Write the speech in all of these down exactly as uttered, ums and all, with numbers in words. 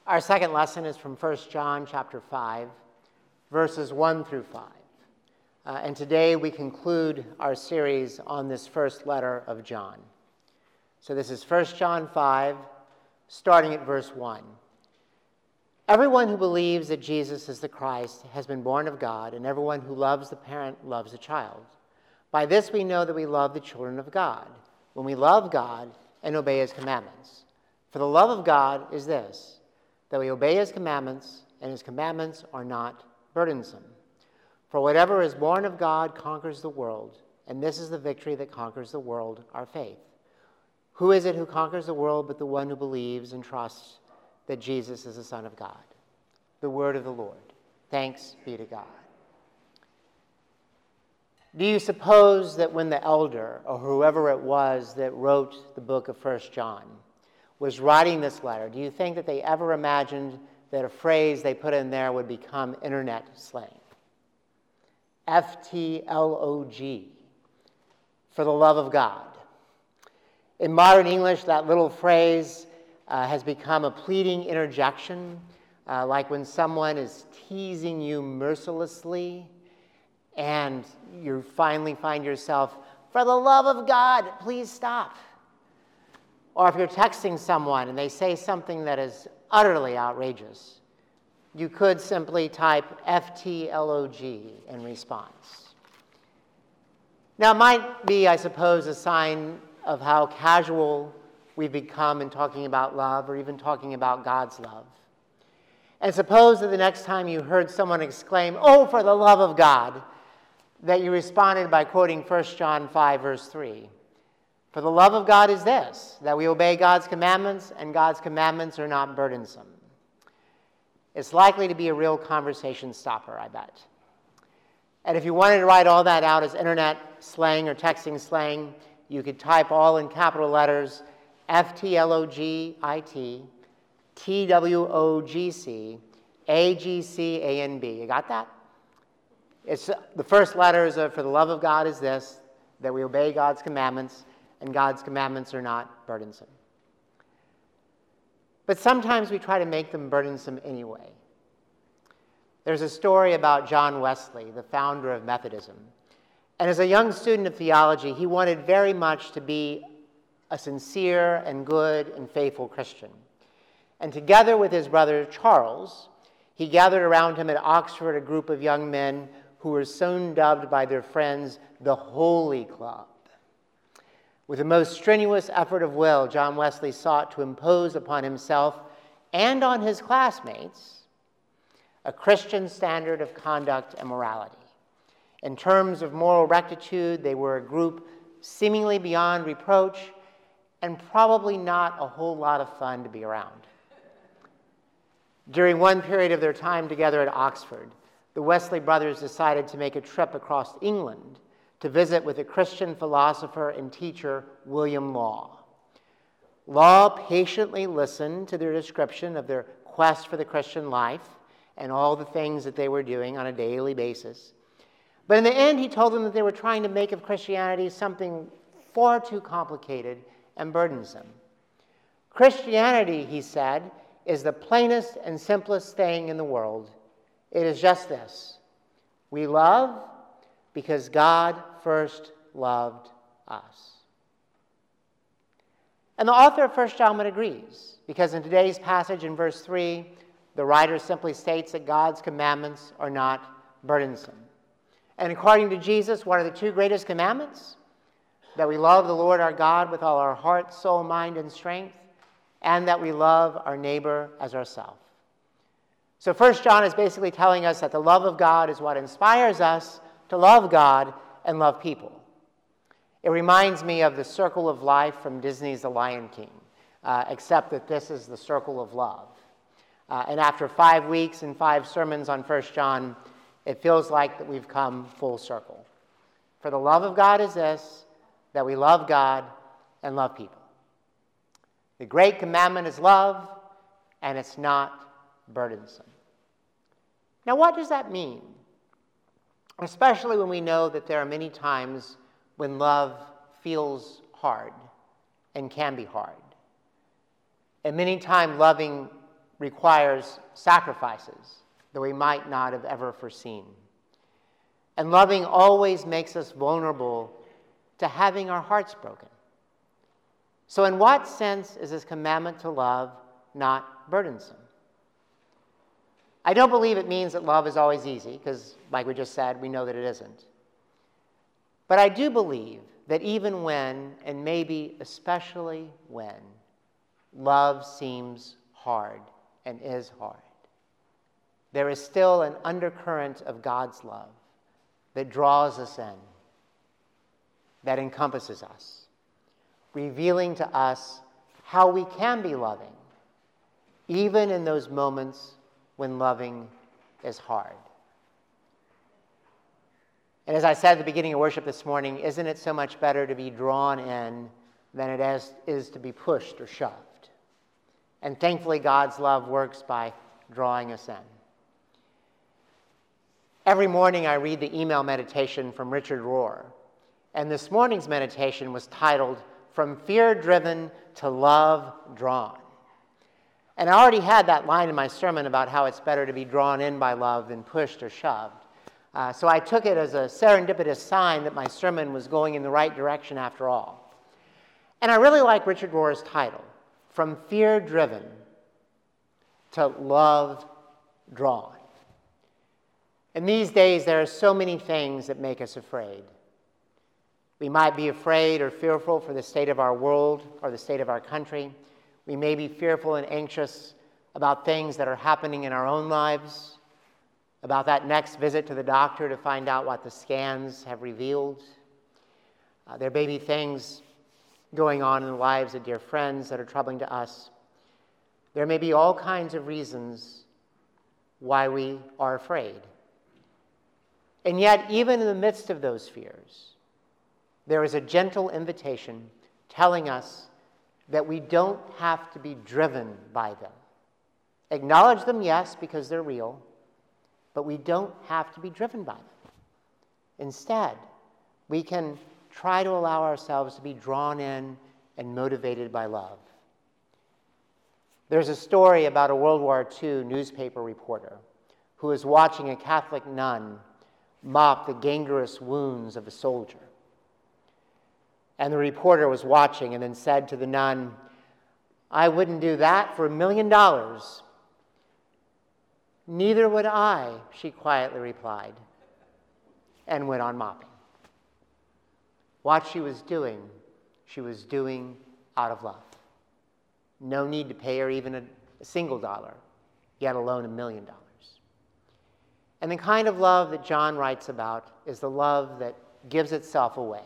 Our second lesson is from First John chapter five, verses one through five. Uh, and today we conclude our series on this first letter of John. So this is First John five, starting at verse one. Everyone who believes that Jesus is the Christ has been born of God, and everyone who loves the parent loves the child. By this we know that we love the children of God, when we love God and obey his commandments. For the love of God is this, that we obey his commandments, and his commandments are not burdensome. For whatever is born of God conquers the world, and this is the victory that conquers the world, our faith. Who is it who conquers the world but the one who believes and trusts that Jesus is the Son of God? The word of the Lord. Thanks be to God. Do you suppose that when the elder, or whoever it was that wrote the book of First John, was writing this letter, do you think that they ever imagined that a phrase they put in there would become internet slang? F T L O G, for the love of God. In modern English, that little phrase uh, has become a pleading interjection, uh, like when someone is teasing you mercilessly and you finally find yourself, for the love of God, please stop. Or if you're texting someone and they say something that is utterly outrageous, you could simply type F T L O G in response. Now, it might be, I suppose, a sign of how casual we've become in talking about love, or even talking about God's love. And suppose that the next time you heard someone exclaim, "Oh, for the love of God," that you responded by quoting First John five, verse three. For the love of God is this, that we obey God's commandments, and God's commandments are not burdensome. It's likely to be a real conversation stopper, I bet. And if you wanted to write all that out as internet slang or texting slang, you could type all in capital letters, F T L O G I T, T W O G C, A G C A N B. You got that? It's, the first letters are, for the love of God is this, that we obey God's commandments, and God's commandments are not burdensome. But sometimes we try to make them burdensome anyway. There's a story about John Wesley, the founder of Methodism. And as a young student of theology, he wanted very much to be a sincere and good and faithful Christian. And together with his brother Charles, he gathered around him at Oxford a group of young men who were soon dubbed by their friends the Holy Club. With the most strenuous effort of will, John Wesley sought to impose upon himself and on his classmates a Christian standard of conduct and morality. In terms of moral rectitude, they were a group seemingly beyond reproach and probably not a whole lot of fun to be around. During one period of their time together at Oxford, the Wesley brothers decided to make a trip across England to visit with the Christian philosopher and teacher William Law. Law patiently listened to their description of their quest for the Christian life and all the things that they were doing on a daily basis. But in the end, he told them that they were trying to make of Christianity something far too complicated and burdensome. Christianity, he said, is the plainest and simplest thing in the world. It is just this: we love because God first loved us. And the author of First John agrees, because in today's passage in verse three, the writer simply states that God's commandments are not burdensome. And according to Jesus, what are the two greatest commandments? That we love the Lord our God with all our heart, soul, mind, and strength, and that we love our neighbor as ourselves. So First John is basically telling us that the love of God is what inspires us to love God and love people. It reminds me of the circle of life from Disney's The Lion King, uh, except that this is the circle of love. Uh, and after five weeks and five sermons on First John, it feels like that we've come full circle. For the love of God is this, that we love God and love people. The great commandment is love, and it's not burdensome. Now, what does that mean? Especially when we know that there are many times when love feels hard and can be hard. And many times loving requires sacrifices that we might not have ever foreseen. And loving always makes us vulnerable to having our hearts broken. So in what sense is this commandment to love not burdensome? I don't believe it means that love is always easy, because like we just said, we know that it isn't. But I do believe that even when, and maybe especially when, love seems hard and is hard, there is still an undercurrent of God's love that draws us in, that encompasses us, revealing to us how we can be loving, even in those moments when loving is hard. And as I said at the beginning of worship this morning, isn't it so much better to be drawn in than it is, is to be pushed or shoved? And thankfully, God's love works by drawing us in. Every morning I read the email meditation from Richard Rohr, and this morning's meditation was titled, From Fear Driven to Love Drawn. And I already had that line in my sermon about how it's better to be drawn in by love than pushed or shoved. Uh, so I took it as a serendipitous sign that my sermon was going in the right direction after all. And I really like Richard Rohr's title, From Fear Driven to Love Drawn. In these days, there are so many things that make us afraid. We might be afraid or fearful for the state of our world or the state of our country. We may be fearful and anxious about things that are happening in our own lives, about that next visit to the doctor to find out what the scans have revealed. Uh, there may be things going on in the lives of dear friends that are troubling to us. There may be all kinds of reasons why we are afraid. And yet, even in the midst of those fears, there is a gentle invitation telling us that we don't have to be driven by them. Acknowledge them, yes, because they're real, but we don't have to be driven by them. Instead, we can try to allow ourselves to be drawn in and motivated by love. There's a story about a World War Two newspaper reporter who was watching a Catholic nun mop the gangrenous wounds of a soldier. And the reporter was watching and then said to the nun, "I wouldn't do that for a million dollars." "Neither would I," she quietly replied, and went on mopping. What she was doing, she was doing out of love. No need to pay her even a, a single dollar, yet alone a million dollars. And the kind of love that John writes about is the love that gives itself away.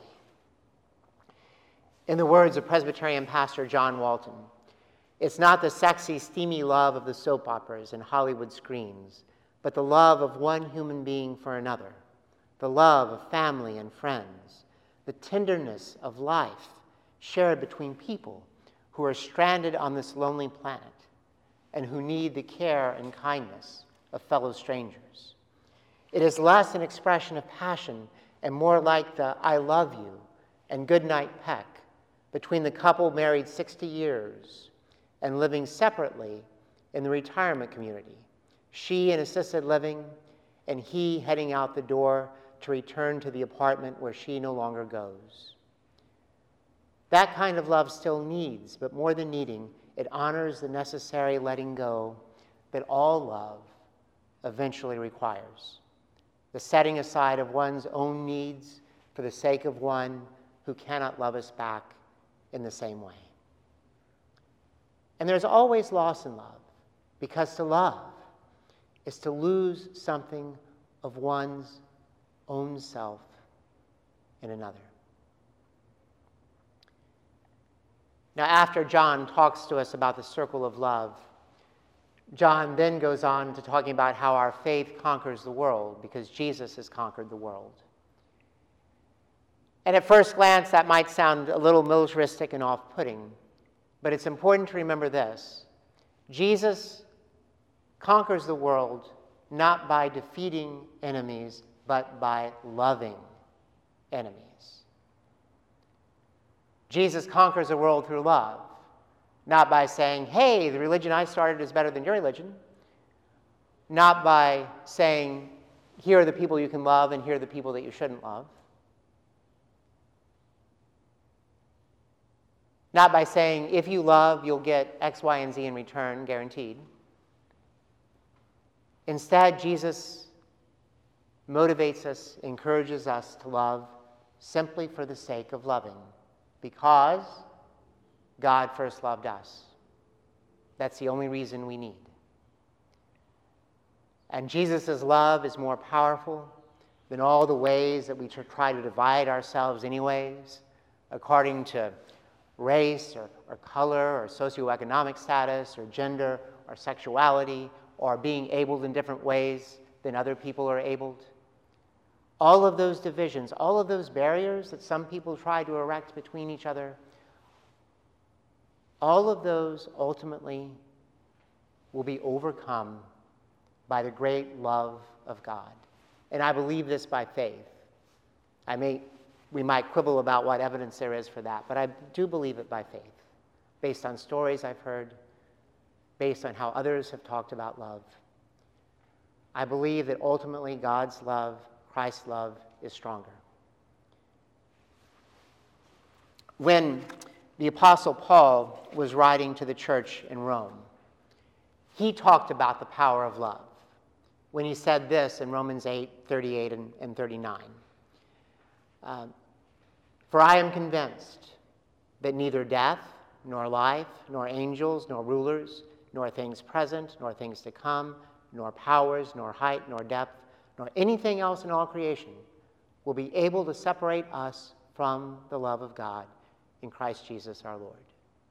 In the words of Presbyterian pastor John Walton, it's not the sexy, steamy love of the soap operas and Hollywood screens, but the love of one human being for another, the love of family and friends, the tenderness of life shared between people who are stranded on this lonely planet and who need the care and kindness of fellow strangers. It is less an expression of passion and more like the "I love you" and "good-night" peck between the couple married sixty years and living separately in the retirement community, she in assisted living and he heading out the door to return to the apartment where she no longer goes. That kind of love still needs, but more than needing, it honors the necessary letting go that all love eventually requires. The setting aside of one's own needs for the sake of one who cannot love us back in the same way. And there's always loss in love, because to love is to lose something of one's own self in another. Now, after John talks to us about the circle of love, John then goes on to talking about how our faith conquers the world, because Jesus has conquered the world. And at first glance, that might sound a little militaristic and off-putting, but it's important to remember this. Jesus conquers the world not by defeating enemies, but by loving enemies. Jesus conquers the world through love, Not by saying, hey, the religion I started is better than your religion. Not by saying, here are the people you can love and here are the people that you shouldn't love. Not by saying, if you love, you'll get X, Y, and Z in return, guaranteed. Instead, Jesus motivates us, encourages us to love simply for the sake of loving, because God first loved us. That's the only reason we need. And Jesus' love is more powerful than all the ways that we try to divide ourselves anyways, according to race or, or color or socioeconomic status or gender or sexuality or being abled in different ways than other people are abled. All of those divisions, all of those barriers that some people try to erect between each other, all of those ultimately will be overcome by the great love of God. And I believe this by faith. I may, we might quibble about what evidence there is for that, but I do believe it by faith, based on stories I've heard, based on how others have talked about love. I believe that ultimately God's love, Christ's love, is stronger. When the Apostle Paul was writing to the church in Rome, he talked about the power of love when he said this in Romans eight, thirty-eight and, and thirty-nine. Uh, For I am convinced that neither death, nor life, nor angels, nor rulers, nor things present, nor things to come, nor powers, nor height, nor depth, nor anything else in all creation will be able to separate us from the love of God in Christ Jesus our Lord.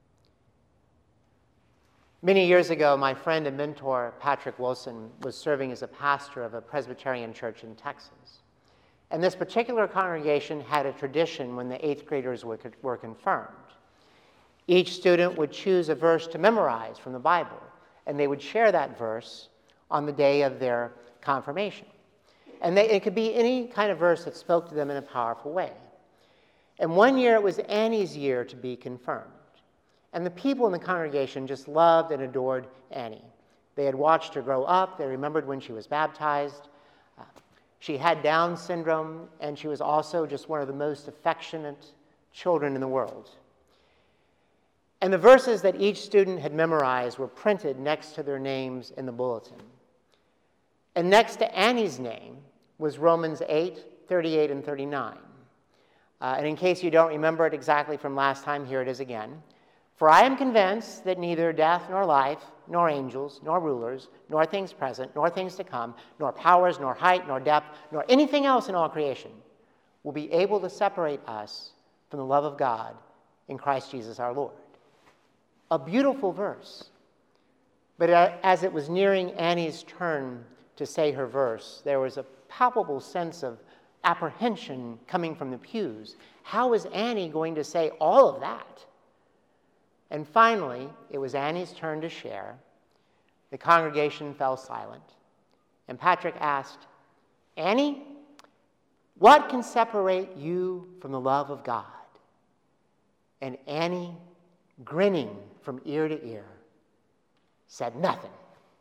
Many years ago, my friend and mentor, Patrick Wilson, was serving as a pastor of a Presbyterian church in Texas. And this particular congregation had a tradition when the eighth graders were, were confirmed. Each student would choose a verse to memorize from the Bible, and they would share that verse on the day of their confirmation. And they, it could be any kind of verse that spoke to them in a powerful way. And one year it was Annie's year to be confirmed. And the people in the congregation just loved and adored Annie. They had watched her grow up. They remembered when she was baptized. Uh, she had Down syndrome, and she was also just one of the most affectionate children in the world. And the verses that each student had memorized were printed next to their names in the bulletin. And next to Annie's name was Romans eight, thirty-eight, and thirty-nine. Uh, and in case you don't remember it exactly from last time, here it is again. For I am convinced that neither death nor life, nor angels, nor rulers, nor things present, nor things to come, nor powers, nor height, nor depth, nor anything else in all creation will be able to separate us from the love of God in Christ Jesus our Lord. A beautiful verse. But as it was nearing Annie's turn to say her verse, there was a palpable sense of apprehension coming from the pews. How is Annie going to say all of that? And finally, it was Annie's turn to share. The congregation fell silent. And Patrick asked, Annie, what can separate you from the love of God? And Annie, grinning from ear to ear, said nothing.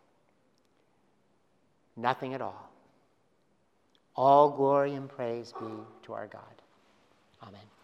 Nothing at all. All glory and praise be to our God. Amen.